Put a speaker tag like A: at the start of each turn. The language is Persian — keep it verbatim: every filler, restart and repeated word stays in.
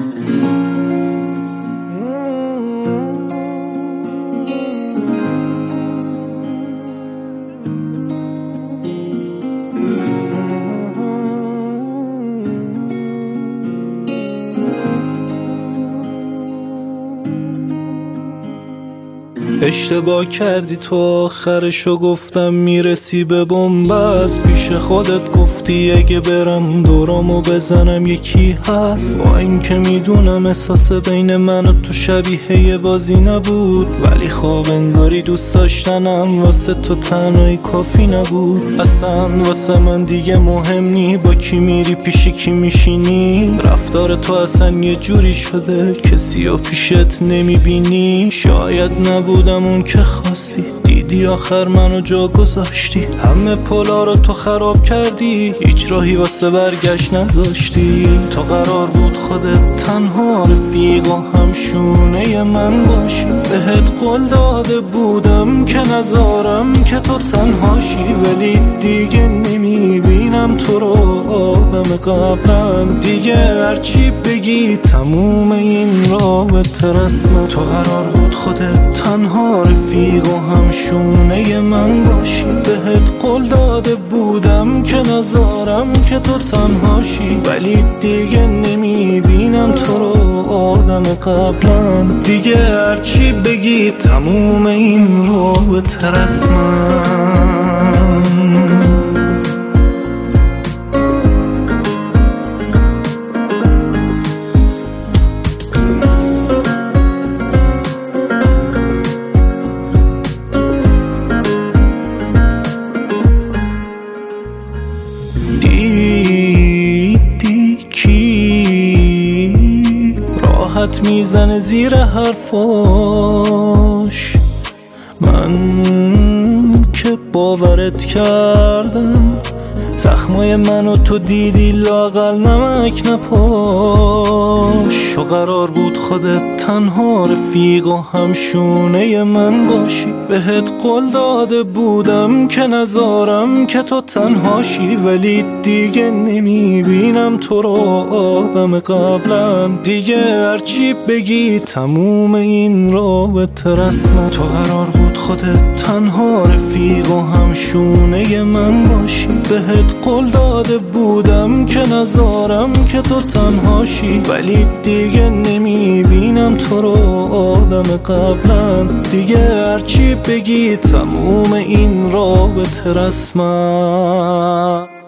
A: اشتباه کردی تو آخرشو گفتم میرسی به بنبست. پیش خودت گفتی اگه برم دورامو بزنم یکی هست. با این که میدونم احساس بین من و تو شبیه یه بازی نبود، ولی خواب انگاری دوست داشتنم واسه تو تنهایی کافی نبود. اصلا واسه من دیگه مهم نی با کی میری پیش کی میشینی. رفتار تو اصلا یه جوری شده کسی رو پیشت نمیبینی. شاید نبودم اون که خواستی، دیدی آخر منو جا گذاشتی. همه پلا رو تو خراب کردی، هیچ راهی واسه برگشت نذاشتی. تو قرار بود خودت تنها رفیق و همشونه من باشی. بهت قول داده بودم که نذارم که تو تنهاشی، ولی دیگه نمیبینم تو رو آدم قبلم. دیگه هرچی بگی تموم این رابطه رسمه. تو قرار بود خودت تنها رفیق و همشونه من باشی. بهت قول داده بودم که نذارم که تو تنهاشی، ولی دیگه نمیبینم تو رو آدم قبلم. دیگه هرچی بگی تموم این رابطه رسمم. دیدی کی راحت میزنه زیر حرفاش؟ من که باورت کردم، زخمای منو تو دیدی لااقل نمک نپاش. تو قرار بود خودت تنها رفیق و همشونه من باشی. بهت قول داده بودم که نذارم که تو تنهاشی، ولی دیگه نمیبینم تو رو آدم قبلم. دیگه هرچی بگی تموم این رابطه رسمه. تو قرار بود خودت تنها رفیق و همشونه من باشی. بهت قول داده بودم که نذارم که تو تنهاشی، ولی دیگه نمیبینم تو رو آدم قبلم. دیگه هرچی بگی تموم این رابطه رسمه.